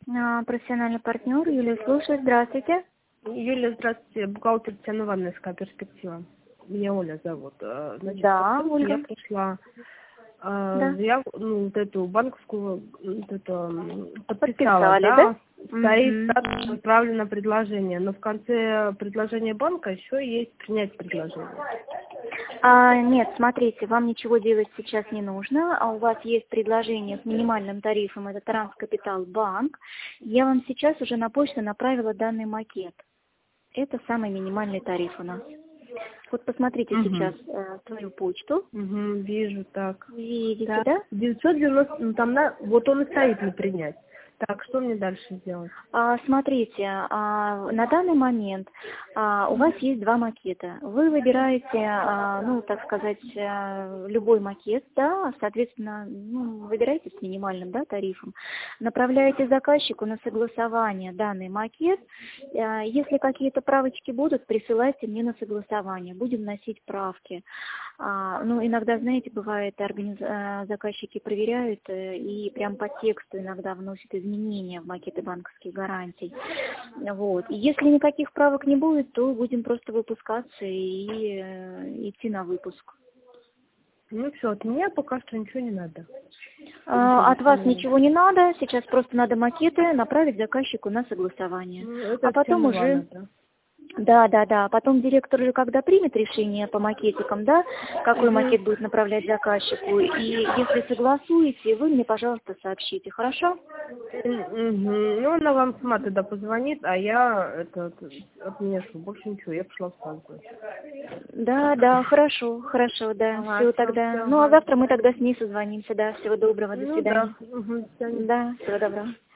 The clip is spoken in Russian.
Профессиональный партнер Юлия слушает. Здравствуйте. Юлия, здравствуйте. Бухгалтер Татьяна Ивановна, СК «Перспектива». Меня Оля зовут. Значит, Да, по сути, Ольга. я пришла Да. заявку, вот эту банковскую, подписала, Подписали, да? да? Стоит Мгм. статус «Отправлено предложение», но в конце предложения банка еще есть «Принять предложение». Нет, смотрите, вам ничего делать сейчас не нужно. У вас есть предложение с минимальным тарифом, это Транскапитал Банк. Я вам сейчас уже на почту направила данный макет. Это самый минимальный тариф у нас. Вот посмотрите сейчас свою почту. Вижу, так. Видите, Да. да? 990, ну там, вот он и стоит «Не принять». Так, что мне дальше делать? Смотрите, на данный момент у вас есть два макета. Вы выбираете, ну, так сказать, любой макет, да, соответственно, выбираете с минимальным, да, тарифом, направляете заказчику на согласование данный макет. Если какие-то правочки будут, присылайте мне на согласование, будем вносить правки. Ну, иногда, знаете, бывает, заказчики проверяют и прям по тексту иногда вносят изменения в макеты банковских гарантий. Вот. И если никаких правок не будет, то будем просто выпускаться и идти на выпуск. Ну все, от меня пока что ничего не надо. От вас ничего не надо, сейчас просто надо макеты направить заказчику на согласование. Это Потом Татьяна уже... Ивановна, да? Да. Потом директор же, когда примет решение по макетикам, да, какой макет будет направлять заказчику, и если согласуете, вы мне, пожалуйста, сообщите, хорошо? Ну, она вам сама тогда позвонит, а я от меня что, больше ничего, я пошла в станцию. Да, хорошо, да, все тогда. Ну, а завтра мы тогда с ней созвонимся, да, всего доброго, до свидания. Да, до свидания. Да, всего доброго.